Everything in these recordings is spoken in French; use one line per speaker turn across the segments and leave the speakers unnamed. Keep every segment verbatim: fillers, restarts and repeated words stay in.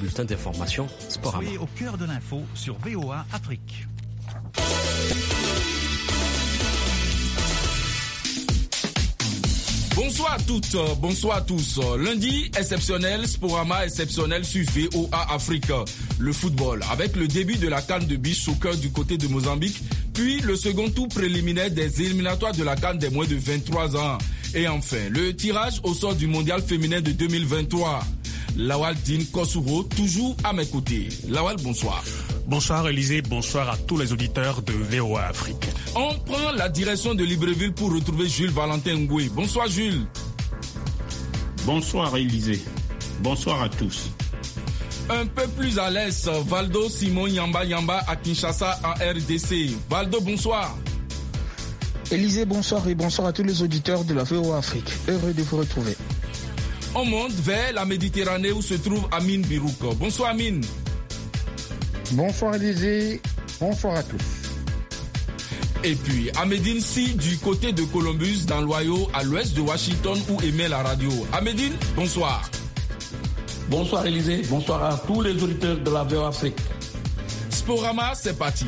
bulletin d'information Sporama.
Soyez au cœur de l'info sur V O A Afrique.
Bonsoir à toutes, bonsoir à tous. Lundi exceptionnel, Sporama exceptionnel sur V O A Afrique. Le football, avec le début de la CAN de beach soccer du côté de Mozambique, puis le second tour préliminaire des éliminatoires de la CAN des moins de vingt-trois ans. Et enfin, le tirage au sort du mondial féminin de deux mille vingt-trois. Lawal Din Kosuro, toujours à mes côtés. Lawal, bonsoir.
Bonsoir Élisée, bonsoir à tous les auditeurs de V O A Afrique.
On prend la direction de Libreville pour retrouver Jules Valentin Ngoué. Bonsoir Jules.
Bonsoir Élisée. Bonsoir à tous.
Un peu plus à l'est, Valdo Simon Yamba Yamba à Kinshasa en R D C. Valdo, bonsoir.
Élisée, bonsoir et bonsoir à tous les auditeurs de la V O A Afrique. Heureux de vous retrouver.
On monte vers la Méditerranée où se trouve Amine Birouk. Bonsoir Amine.
Bonsoir Élisée, bonsoir à tous.
Et puis à Médine, si du côté de Columbus, dans l'Ohio, à l'ouest de Washington, où émet la radio. À Médine, bonsoir.
Bonsoir Élisée, bonsoir à tous les auditeurs de la V O A Afrique.
Sporama, c'est parti.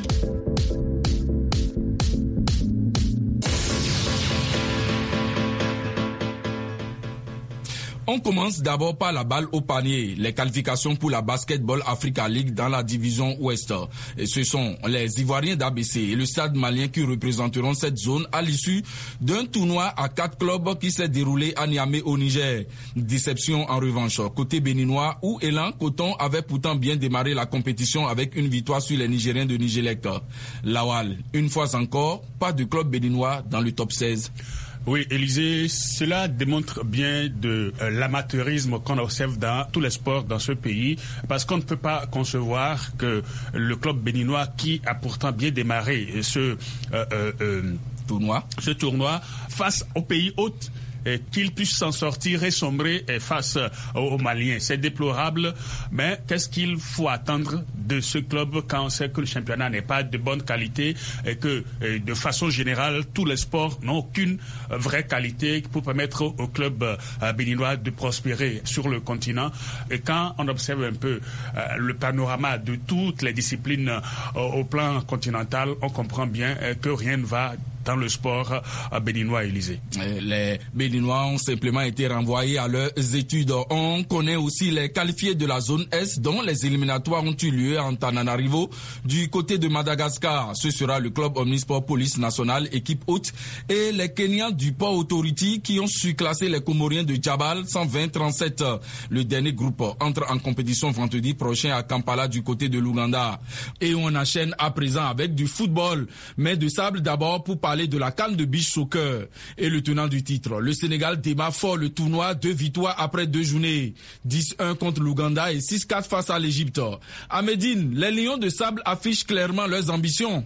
On commence d'abord par la balle au panier, les qualifications pour la Basketball Africa League dans la division Ouest. Et ce sont les Ivoiriens d'A B C et le Stade malien qui représenteront cette zone à l'issue d'un tournoi à quatre clubs qui s'est déroulé à Niamey au Niger. Déception en revanche côté béninois où Elan Coton avait pourtant bien démarré la compétition avec une victoire sur les Nigériens de Nigelec. Lawal, une fois encore, pas de club béninois dans le top seize.
Oui, Élisée, cela démontre bien de euh, l'amateurisme qu'on observe dans tous les sports dans ce pays, parce qu'on ne peut pas concevoir que le club béninois, qui a pourtant bien démarré ce euh, euh, euh, tournoi, ce tournoi face au pays hôte, qu'il puisse s'en sortir et sombrer face aux Maliens. C'est déplorable, mais qu'est-ce qu'il faut attendre de ce club quand on sait que le championnat n'est pas de bonne qualité et que, de façon générale, tous les sports n'ont aucune vraie qualité pour permettre au club béninois de prospérer sur le continent. Et quand on observe un peu le panorama de toutes les disciplines au plan continental, on comprend bien que rien ne va dans le sport béninois, Élysée.
Les Béninois ont simplement été renvoyés à leurs études. On connaît aussi les qualifiés de la zone Est dont les éliminatoires ont eu lieu en Tananarivo du côté de Madagascar. Ce sera le club Omnisport Police Nationale, équipe haute, et les Kenyans du Port Authority qui ont surclassé les Comoriens de Djabal cent vingt à trente-sept. Le dernier groupe entre en compétition vendredi prochain à Kampala du côté de l'Ouganda. Et on enchaîne à présent avec du football, mais de sable d'abord pour parler de la CAN de beach soccer. Et le tenant du titre, le Sénégal démarre fort le tournoi, deux victoires après deux journées. dix un contre l'Ouganda et six quatre face à l'Égypte. À Médine, les Lions de Sable affichent clairement leurs ambitions.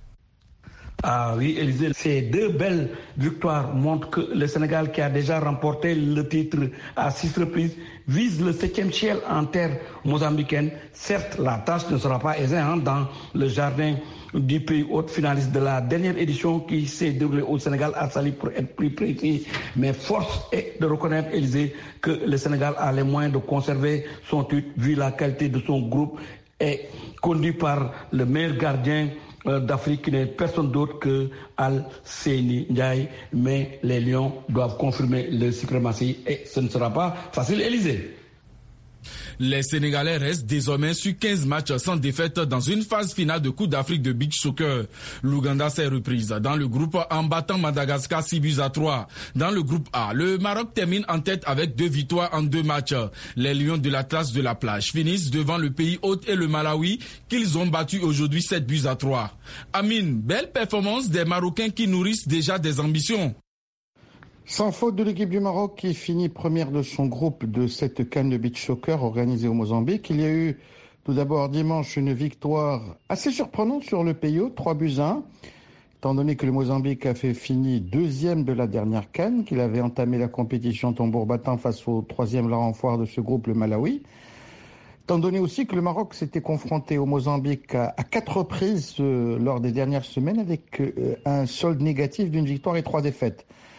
Ah oui, Élisée, ces deux belles victoires montrent que le Sénégal, qui a déjà remporté le titre à six reprises, vise le septième ciel en terre mozambicaine. Certes, la tâche ne sera pas aisée hein, dans le jardin du pays hôte, finaliste de la dernière édition qui s'est déroulée au Sénégal, à Saly pour être plus précis. Mais force est de reconnaître, Élisée, que le Sénégal a les moyens de conserver son titre vu la qualité de son groupe et conduit par le meilleur gardien d'Afrique qui n'est personne d'autre que Al-Seni Ndiaye. Mais les Lions doivent confirmer leur suprématie et ce ne sera pas facile, Élisée.
Les Sénégalais restent désormais sur quinze matchs sans défaite dans une phase finale de Coupe d'Afrique de beach soccer. L'Ouganda s'est reprise dans le groupe en battant Madagascar six buts à trois. Dans le groupe A, le Maroc termine en tête avec deux victoires en deux matchs. Les Lions de l'Atlas de la plage finissent devant le pays hôte et le Malawi qu'ils ont battu aujourd'hui sept buts à trois. Amine, belle performance des Marocains qui nourrissent déjà des ambitions.
Sans faute de l'équipe du Maroc qui finit première de son groupe de cette CAN de beach soccer organisée au Mozambique. Il y a eu tout d'abord dimanche une victoire assez surprenante sur le pays hôte, trois buts à un. Étant donné que le Mozambique a fait fini deuxième de la dernière CAN, qu'il avait entamé la compétition tambour battant face au troisième larron foire de ce groupe, le Malawi. Étant donné aussi que le Maroc s'était confronté au Mozambique à, à quatre reprises euh, lors des dernières semaines avec euh, un solde négatif d'une victoire et trois défaites.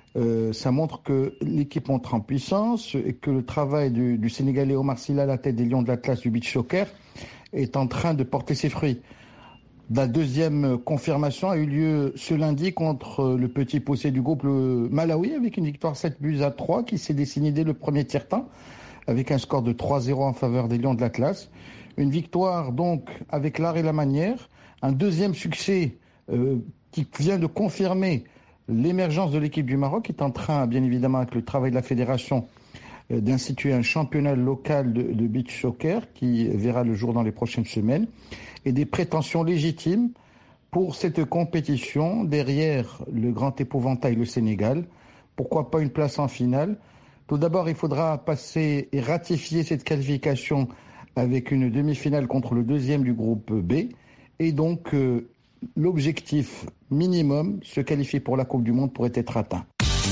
Euh, ça montre que l'équipe montre en puissance et que le travail du, du Sénégalais Omar Sylla à la tête des Lions de l'Atlas du beach soccer est en train de porter ses fruits. La deuxième confirmation a eu lieu ce lundi contre le petit poussé du groupe, le Malawi, avec une victoire sept buts à trois qui s'est dessinée dès le premier tiers-temps, avec un score de trois zéro en faveur des Lions de l'Atlas. Une victoire donc avec l'art et la manière. Un deuxième succès euh, qui vient de confirmer l'émergence de l'équipe du Maroc, qui est en train, bien évidemment, avec le travail de la fédération, euh, d'instituer un championnat local de, de beach soccer qui verra le jour dans les prochaines semaines, et des prétentions légitimes pour cette compétition derrière le grand épouvantail, le Sénégal. Pourquoi pas une place en finale? Tout d'abord, il faudra passer et ratifier cette qualification avec une demi-finale contre le deuxième du groupe B. Et donc, euh, l'objectif minimum, se qualifier pour la Coupe du Monde, pourrait être atteint.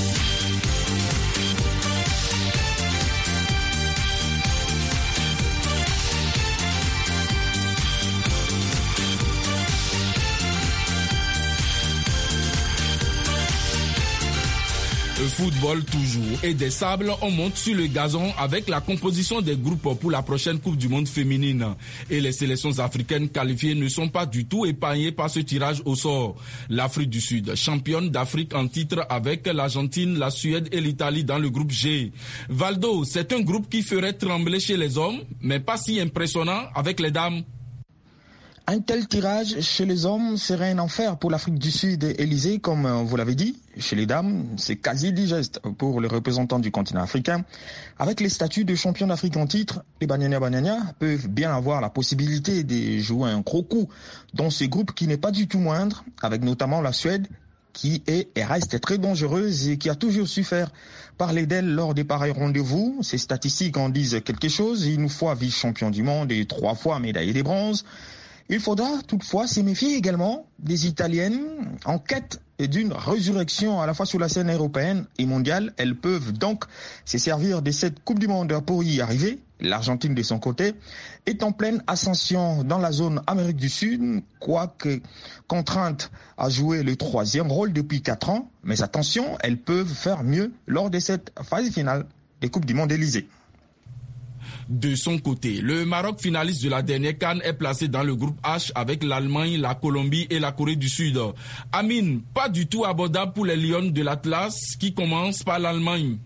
Football toujours. Et des sables, on monte sur le gazon avec la composition des groupes pour la prochaine Coupe du Monde féminine. Et les sélections africaines qualifiées ne sont pas du tout épargnées par ce tirage au sort. L'Afrique du Sud, championne d'Afrique en titre avec l'Argentine, la Suède et l'Italie dans le groupe G. Valdo, c'est un groupe qui ferait trembler chez les hommes, mais pas si impressionnant avec les dames.
Un tel tirage chez les hommes serait un enfer pour l'Afrique du Sud, Élysée, comme vous l'avez dit. Chez les dames, c'est quasi digeste pour les représentants du continent africain. Avec les statuts de champion d'Afrique en titre, les Banyana Banyana peuvent bien avoir la possibilité de jouer un gros coup dans ce groupe qui n'est pas du tout moindre, avec notamment la Suède, qui est et reste très dangereuse et qui a toujours su faire parler d'elle lors des pareils rendez-vous. Ces statistiques en disent quelque chose. Une fois vice-champion du monde et trois fois médaillé des bronzes. Il faudra toutefois se méfier également des Italiennes en quête d'une résurrection à la fois sur la scène européenne et mondiale. Elles peuvent donc se servir de cette Coupe du Monde pour y arriver. L'Argentine, de son côté, est en pleine ascension dans la zone Amérique du Sud, quoique contrainte à jouer le troisième rôle depuis quatre ans. Mais attention, elles peuvent faire mieux lors de cette phase finale des Coupes du Monde Élysée.
De son côté, le Maroc, finaliste de la dernière CAN, est placé dans le groupe H avec l'Allemagne, la Colombie et la Corée du Sud. Amine, pas du tout abordable pour les Lions de l'Atlas qui commence par l'Allemagne.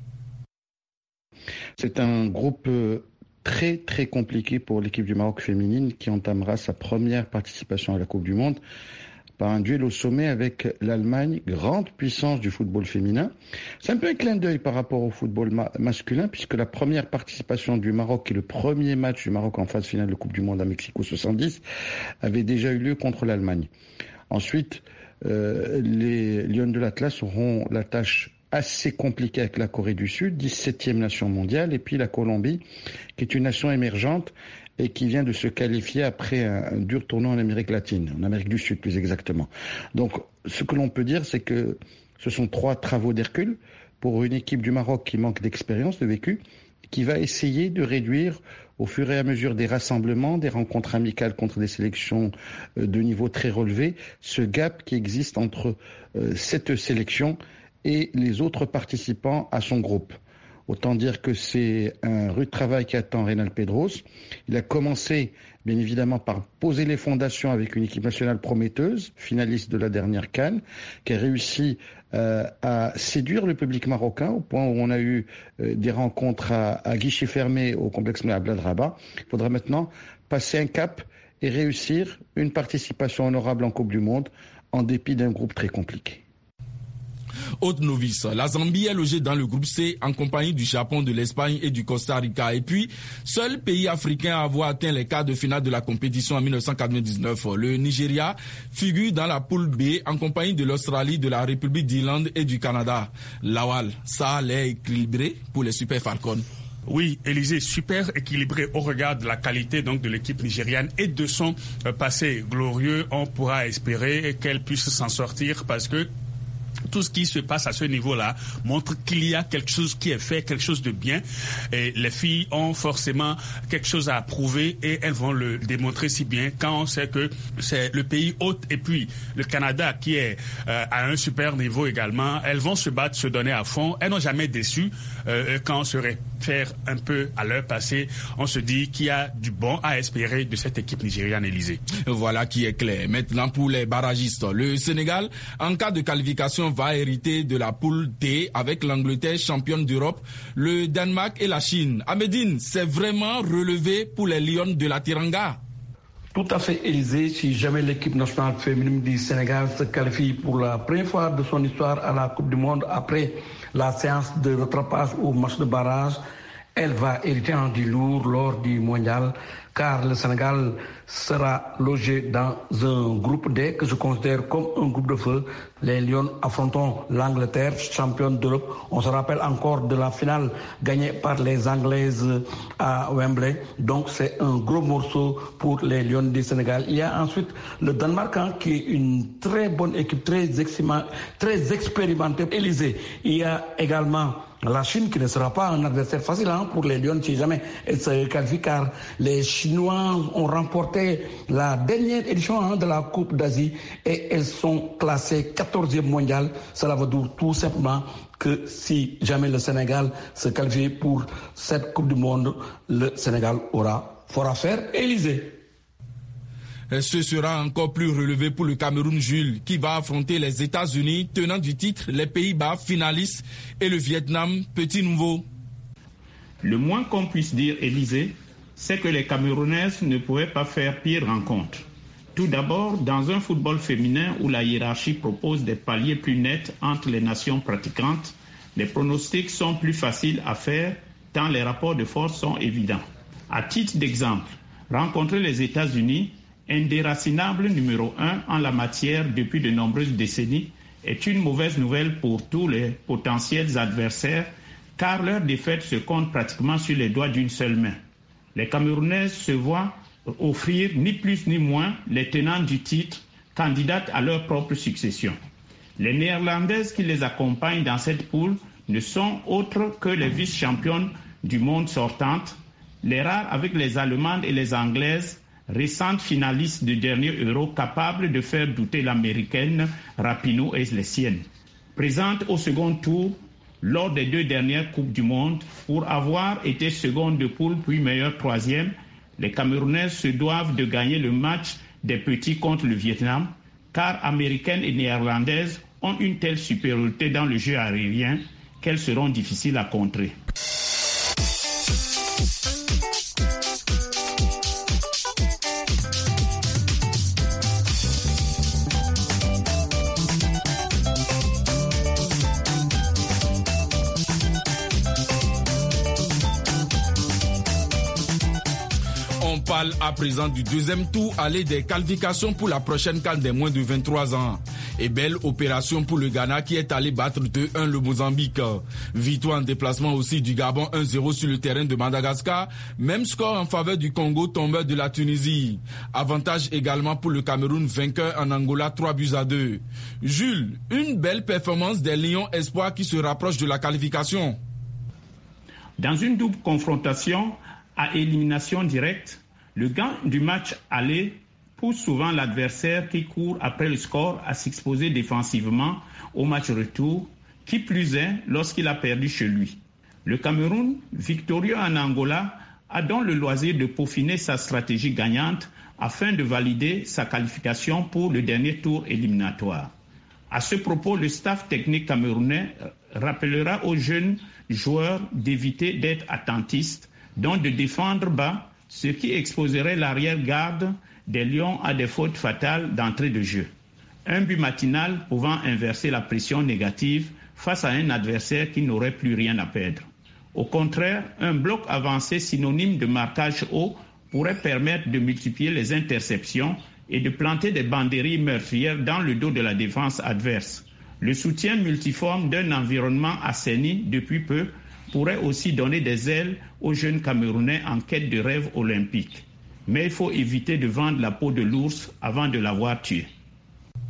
C'est un groupe très très compliqué pour l'équipe du Maroc féminine qui entamera sa première participation à la Coupe du Monde par un duel au sommet avec l'Allemagne, grande puissance du football féminin. C'est un peu un clin d'œil par rapport au football ma- masculin, puisque la première participation du Maroc et le premier match du Maroc en phase finale de Coupe du Monde à Mexico soixante-dix avait déjà eu lieu contre l'Allemagne. Ensuite, euh, les Lions de l'Atlas auront la tâche assez compliquée avec la Corée du Sud, dix-septième nation mondiale, et puis la Colombie, qui est une nation émergente et qui vient de se qualifier après un, un dur tournoi en Amérique latine, en Amérique du Sud plus exactement. Donc, ce que l'on peut dire, c'est que ce sont trois travaux d'Hercule pour une équipe du Maroc qui manque d'expérience, de vécu, qui va essayer de réduire au fur et à mesure des rassemblements, des rencontres amicales contre des sélections de niveau très relevé, ce gap qui existe entre euh, cette sélection et les autres participants à son groupe. Autant dire que c'est un rude travail qui attend Reynald Pedros. Il a commencé, bien évidemment, par poser les fondations avec une équipe nationale prometteuse, finaliste de la dernière CAN, qui a réussi euh, à séduire le public marocain au point où on a eu euh, des rencontres à, à guichet fermé au complexe Blad Rabat. Il faudra maintenant passer un cap et réussir une participation honorable en Coupe du Monde, en dépit d'un groupe très compliqué.
Autre novice, la Zambie est logée dans le groupe C en compagnie du Japon, de l'Espagne et du Costa Rica. Et puis, seul pays africain à avoir atteint les quarts de finale de la compétition en mille neuf cent quatre-vingt-dix-neuf. Le Nigeria figure dans la poule B en compagnie de l'Australie, de la République d'Irlande et du Canada. Lawal, ça allait équilibré pour les Super Falcons.
Oui, Élysée, super équilibré au regard de la qualité donc de l'équipe nigériane et de son passé glorieux. On pourra espérer qu'elle puisse s'en sortir parce que tout ce qui se passe à ce niveau-là montre qu'il y a quelque chose qui est fait, quelque chose de bien. Et les filles ont forcément quelque chose à prouver et elles vont le démontrer si bien quand on sait que c'est le pays hôte et puis le Canada qui est euh, à un super niveau également. Elles vont se battre, se donner à fond. Elles n'ont jamais déçu. Euh, quand on se réfère un peu à leur passé, on se dit qu'il y a du bon à espérer de cette équipe nigériane, Élysée.
Voilà qui est clair. Maintenant pour les barragistes, le Sénégal, en cas de qualification, va hériter de la poule D avec l'Angleterre, championne d'Europe, le Danemark et la Chine. Ahmedine, c'est vraiment relevé pour les Lions de la Teranga?
Tout à fait, Élysée. Si jamais l'équipe nationale féminine du Sénégal se qualifie pour la première fois de son histoire à la Coupe du Monde après la séance de rattrapage au match de barrage, elle va hériter en du lourd lors du mondial, car le Sénégal sera logé dans un groupe D que je considère comme un groupe de feu. Les Lions affronteront l'Angleterre, championne d'Europe. On se rappelle encore de la finale gagnée par les Anglaises à Wembley. Donc c'est un gros morceau pour les Lions du Sénégal. Il y a ensuite le Danemark hein, qui est une très bonne équipe, très, très expérimentée. Élysée. Il y a également la Chine qui ne sera pas un adversaire facile hein, pour les Lions si jamais elle se qualifie, car les Chinois ont remporté la dernière édition hein, de la Coupe d'Asie et elles sont classées quatorzième mondiale. Cela veut dire tout simplement que si jamais le Sénégal se qualifie pour cette Coupe du Monde, le Sénégal aura fort à faire. Élysée.
Ce sera encore plus relevé pour le Cameroun, Jules, qui va affronter les États-Unis, tenant du titre, les Pays-Bas, finalistes, et le Vietnam, petit nouveau.
Le moins qu'on puisse dire, Élysée, c'est que les Camerounaises ne pouvaient pas faire pire rencontre. Tout d'abord, dans un football féminin où la hiérarchie propose des paliers plus nets entre les nations pratiquantes, les pronostics sont plus faciles à faire tant les rapports de force sont évidents. À titre d'exemple, rencontrer les États-Unis, indéracinable numéro un en la matière depuis de nombreuses décennies, est une mauvaise nouvelle pour tous les potentiels adversaires, car leur défaite se compte pratiquement sur les doigts d'une seule main. Les Camerounaises se voient offrir ni plus ni moins les tenants du titre, candidates à leur propre succession. Les Néerlandaises qui les accompagnent dans cette poule ne sont autres que les vice-championnes du monde sortantes, les rares avec les Allemandes et les Anglaises, récentes finalistes du dernier Euro, capables de faire douter l'américaine Rapinoe et les siennes. Présentes au second tour lors des deux dernières Coupes du Monde, pour avoir été seconde de poule puis meilleure troisième, les Camerounaises se doivent de gagner le match des petits contre le Vietnam, car américaines et néerlandaises ont une telle supériorité dans le jeu aérien qu'elles seront difficiles à contrer.
À présent du deuxième tour aller des qualifications pour la prochaine CAN des moins de vingt-trois ans. Et belle opération pour le Ghana qui est allé battre deux un le Mozambique. Victoire en déplacement aussi du Gabon un zéro sur le terrain de Madagascar. Même score en faveur du Congo, tombeur de la Tunisie. Avantage également pour le Cameroun, vainqueur en Angola trois buts à deux. Jules, une belle performance des Lions Espoirs qui se rapprochent de la qualification.
Dans une double confrontation à élimination directe, le gain du match aller pousse souvent l'adversaire qui court après le score à s'exposer défensivement au match retour, qui plus est lorsqu'il a perdu chez lui. Le Cameroun, victorieux en Angola, a donc le loisir de peaufiner sa stratégie gagnante afin de valider sa qualification pour le dernier tour éliminatoire. À ce propos, le staff technique camerounais rappellera aux jeunes joueurs d'éviter d'être attentistes, donc de défendre bas, ce qui exposerait l'arrière-garde des Lions à des fautes fatales d'entrée de jeu. Un but matinal pouvant inverser la pression négative face à un adversaire qui n'aurait plus rien à perdre. Au contraire, un bloc avancé synonyme de marquage haut pourrait permettre de multiplier les interceptions et de planter des banderilles meurtrières dans le dos de la défense adverse. Le soutien multiforme d'un environnement assaini depuis peu pourrait aussi donner des ailes aux jeunes Camerounais en quête de rêves olympiques. Mais il faut éviter de vendre la peau de l'ours avant de l'avoir tué.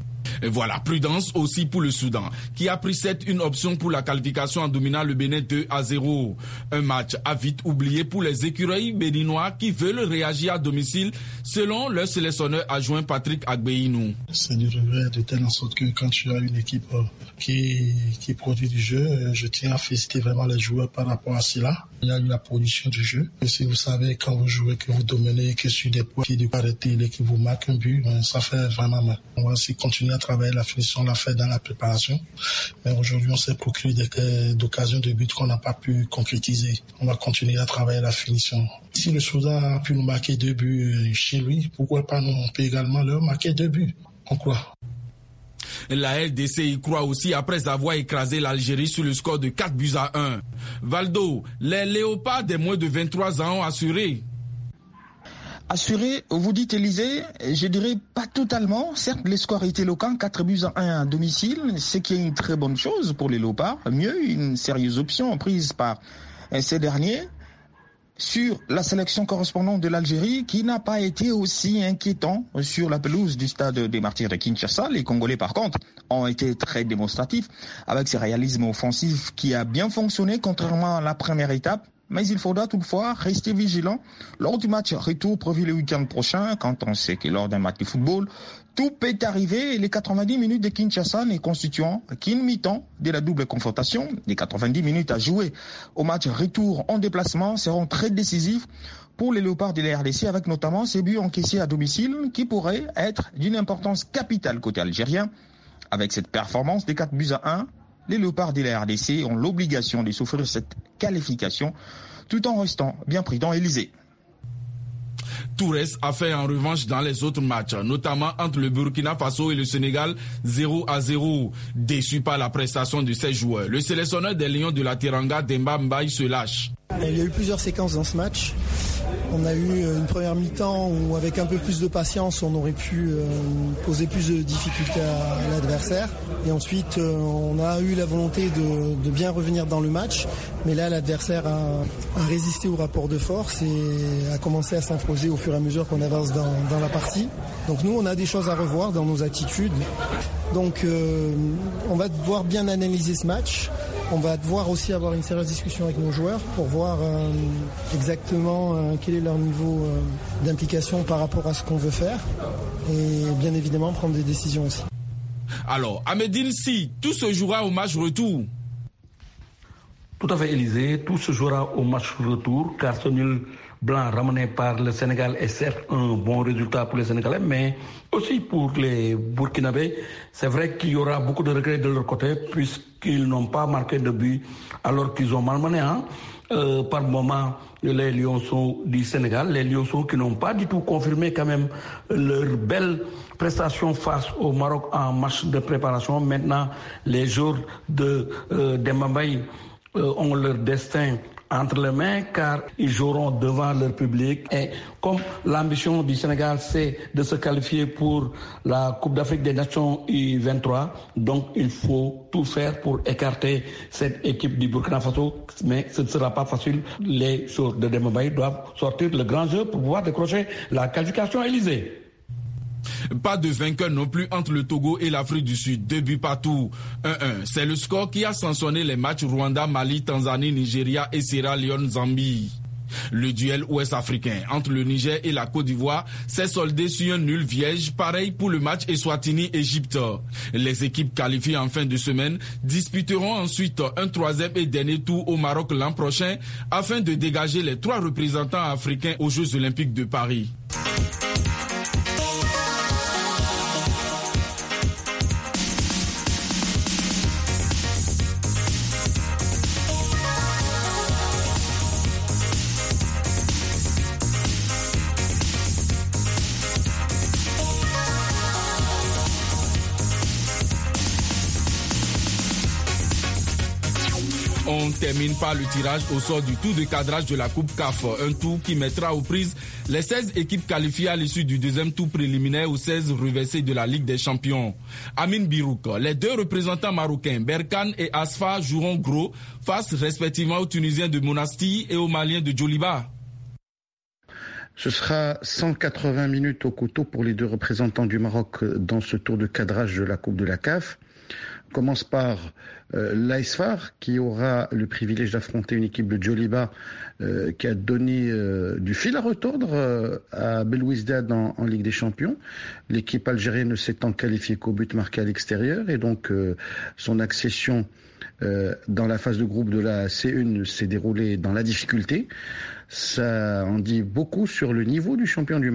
Et voilà, prudence aussi pour le Soudan, qui a pris cette une option pour la qualification en dominant le Bénin deux à zéro. Un match à vite oublié pour les écureuils béninois qui veulent réagir à domicile, selon leur sélectionneur adjoint Patrick Agbeinou.
C'est du regret de telle en sorte que quand tu as une équipe qui, qui produit du jeu, je tiens à féliciter vraiment les joueurs par rapport à cela. Il y a eu la production du jeu. Et si vous savez quand vous jouez, que vous dominez, que sur des points qui doivent arrêter et que vous marquez un but, ça fait vraiment mal. On va aussi continuer à travailler la finition, on l'a fait dans la préparation. Mais aujourd'hui, on s'est procuré des, d'occasions de buts qu'on n'a pas pu concrétiser. On va continuer à travailler la finition. Si le Soudan a pu nous marquer deux buts chez lui, pourquoi pas nous, on peut également leur marquer deux buts. On croit.
La L D C y croit aussi après avoir écrasé l'Algérie sur le score de quatre buts à un. Valdo, les Léopards des moins de vingt-trois ans ont assuré.
Assuré, vous dites Élysée, je dirais pas totalement. Certes, les scores étaient éloquents, quatre buts à un à domicile, ce qui est une très bonne chose pour les Léopards. Mieux, une sérieuse option prise par ces derniers sur la sélection correspondante de l'Algérie, qui n'a pas été aussi inquiétant sur la pelouse du stade des Martyrs de Kinshasa. Les Congolais, par contre, ont été très démonstratifs avec ce réalisme offensif qui a bien fonctionné, contrairement à la première étape. Mais il faudra toutefois rester vigilant lors du match retour prévu le week-end prochain, quand on sait que lors d'un match de football, tout peut arriver et les quatre-vingt-dix minutes de Kinshasa ne constituant qu'une mi-temps de la double confrontation. Les quatre-vingt-dix minutes à jouer au match retour en déplacement seront très décisifs pour les Léopards de la R D C, avec notamment ces buts encaissés à domicile qui pourraient être d'une importance capitale côté algérien. Avec cette performance des quatre buts à un, les Léopards de la R D C ont l'obligation de s'offrir cette qualification tout en restant bien prudents. Élysée.
Tourès a fait en revanche dans les autres matchs, notamment entre le Burkina Faso et le Sénégal, zéro à zéro. Déçu par la prestation de ses joueurs, le sélectionneur des Lions de la Teranga, Demba Mbaye, se lâche.
Il y a eu plusieurs séquences dans ce match. On a eu une première mi-temps où, avec un peu plus de patience, on aurait pu euh, poser plus de difficultés à, à l'adversaire. Et ensuite, euh, on a eu la volonté de, de bien revenir dans le match. Mais là, l'adversaire a, a résisté au rapport de force et a commencé à s'imposer au fur et à mesure qu'on avance dans, dans la partie. Donc nous, on a des choses à revoir dans nos attitudes. Donc euh, on va devoir bien analyser ce match. On va devoir aussi avoir une sérieuse discussion avec nos joueurs pour voir euh, exactement euh, quel est leur niveau euh, d'implication par rapport à ce qu'on veut faire et bien évidemment prendre des décisions aussi.
Alors, à Médine, si tout se jouera au match retour.
Tout à fait, Élysée, tout se jouera au match retour car ce nul blanc ramené par le Sénégal est certes un bon résultat pour les Sénégalais, mais aussi pour les Burkinabés. C'est vrai qu'il y aura beaucoup de regrets de leur côté puisqu'ils n'ont pas marqué de but alors qu'ils ont malmené hein, euh, par moment les Lionceaux du Sénégal, les Lionceaux qui n'ont pas du tout confirmé quand même leur belle prestation face au Maroc en match de préparation. Maintenant, les joueurs de euh, Demba Mbaye euh, ont leur destin entre les mains car ils joueront devant leur public et comme l'ambition du Sénégal c'est de se qualifier pour la Coupe d'Afrique des Nations U vingt-trois, donc il faut tout faire pour écarter cette équipe du Burkina Faso, mais ce ne sera pas facile. Les joueurs de Demba Mbaye doivent sortir le grand jeu pour pouvoir décrocher la qualification. Élysée.
Pas de vainqueur non plus entre le Togo et l'Afrique du Sud. Deux buts partout. un un. C'est le score qui a sanctionné les matchs Rwanda, Mali, Tanzanie, Nigeria et Sierra Leone, Zambie. Le duel ouest-africain entre le Niger et la Côte d'Ivoire s'est soldé sur un nul vierge, pareil pour le match Eswatini-Égypte. Les équipes qualifiées en fin de semaine disputeront ensuite un troisième et dernier tour au Maroc l'an prochain afin de dégager les trois représentants africains aux Jeux Olympiques de Paris. On termine par le tirage au sort du tour de cadrage de la Coupe C A F, un tour qui mettra aux prises les seize équipes qualifiées à l'issue du deuxième tour préliminaire aux seize reversés de la Ligue des Champions. Amine Birouk, les deux représentants marocains, Berkane et Asfa, joueront gros face respectivement aux Tunisiens de Monastir et aux Maliens de Djoliba.
Ce sera cent quatre-vingts minutes au couteau pour les deux représentants du Maroc dans ce tour de cadrage de la Coupe de la C A F. On commence par euh, l'A S F A R qui aura le privilège d'affronter une équipe de Djoliba euh, qui a donné euh, du fil à retordre euh, à Belouizdad en, en Ligue des Champions. L'équipe algérienne ne s'étant qualifiée qu'au but marqué à l'extérieur et donc euh, son accession euh, dans la phase de groupe de la C un s'est déroulée dans la difficulté. Ça en dit beaucoup sur le niveau du champion du